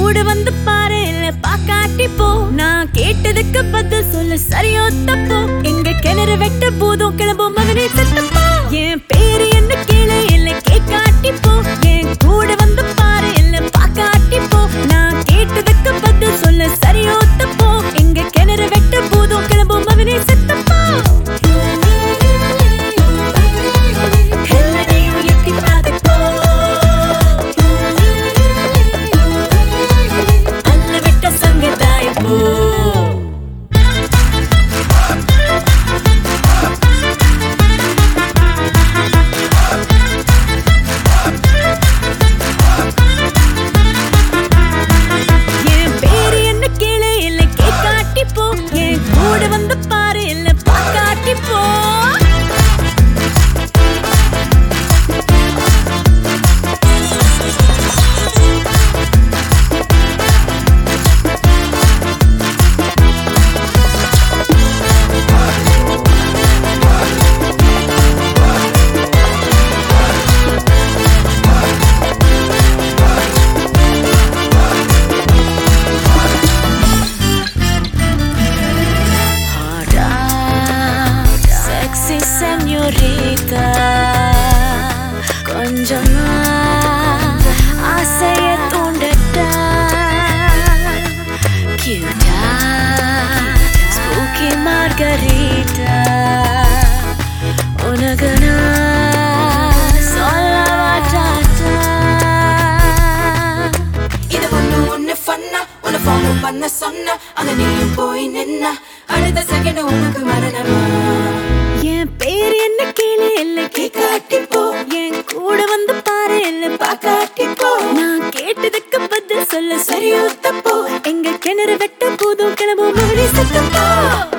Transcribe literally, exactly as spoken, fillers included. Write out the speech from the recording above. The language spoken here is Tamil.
கூட வந்து பாரு இல்ல பாக்காட்டி போ நான் கேட்டதுக்கு பதில் சொல்லு சரியோ தப்போ எங்க கிணறு வெட்ட போதும் கிளம்பும் மகனே சத்தப்போ என் பேரு என்ன கேளு இல்ல கேக்காட்டி போ என் கூட வந்து பாரு இல்ல பாக்காட்டி போ நான் கேட்டதுக்கு பதில் சொல்லு சரியோ தப்போ எங்க கிணறு வெட்ட போதும் கிளம்பும் மகனே சத்தப்போ Señorita, கொஞ்சமா ஆசைய தூண்டட்டா கியூட்டா ஸ்பூக்கி மார்கரிட்டா உனக்கு நான் சொல்லவா டாட்டா இது ஒண்ணு ஒண்ணு ஃபன்னா உன்னை ஃபாலோ பண்ண சொன்ன ஆனா நீயும் போய் நின்னா அடுத்த செகண்ட் உனக்கு மரணமா என் பேர் என்ன கேளு இல்ல கேக்காட்டி போ என் கூட வந்து பாரு இல்ல பாக்காட்டி போ நான் கேட்டதுக்கு பதில் சொல்ல சரியோ தப்போ எங்க கிணறு வெட்ட போதும் கிளம்பும் மகனே சத்தப்போ